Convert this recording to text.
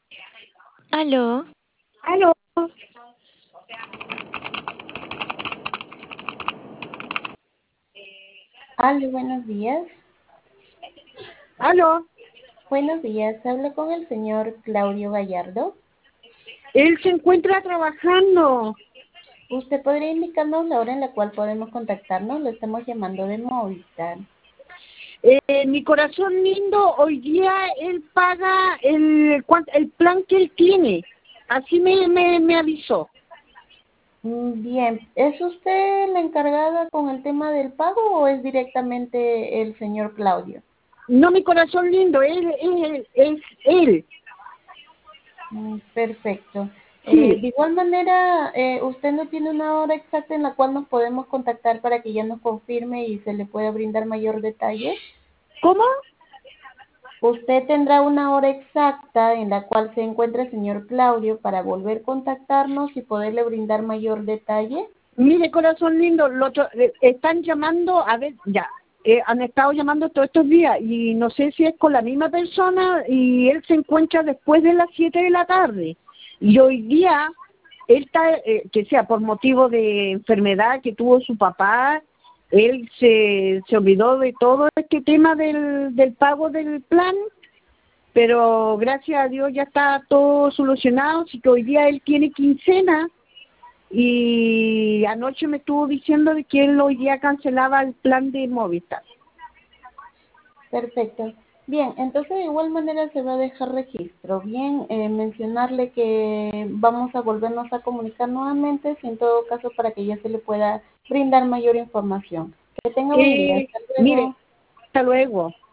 Aló, Aló, Aló, buenos días. aló. Buenos días, hablo con el señor Claudio Gallardo. Él se encuentra trabajando. ¿Usted podría indicarnos la hora en la cual podemos contactarnos? Lo estamos llamando de Movistar. Mi corazón lindo, hoy día él paga el plan que él tiene. Así me avisó. Bien, ¿es usted la encargada con el tema del pago o es directamente el señor Claudio? No, mi corazón lindo, él es él. Perfecto. Sí. De igual manera, ¿usted no tiene una hora exacta en la cual nos podemos contactar para que ya nos confirme y se le pueda brindar mayor detalle? ¿Cómo? Usted tendrá una hora exacta en la cual se encuentra el señor Claudio para volver a contactarnos y poderle brindar mayor detalle. Mire, corazón lindo, están llamando, a ver, ya, han estado llamando todos estos días y no sé si es con la misma persona y él se encuentra después de las 7 de la tarde. Y hoy día, él está, que sea por motivo de enfermedad que tuvo su papá, él se olvidó de todo este tema del pago del plan, pero gracias a Dios ya está todo solucionado, así que hoy día él tiene quincena. Y anoche me estuvo diciendo de que él hoy día cancelaba el plan de Movistar. Perfecto. Bien, entonces de igual manera se va a dejar registro. Bien, mencionarle que vamos a volvernos a comunicar nuevamente, si en todo caso para que ya se le pueda brindar mayor información. Que tenga buen día. Hasta Mire, luego. hasta luego.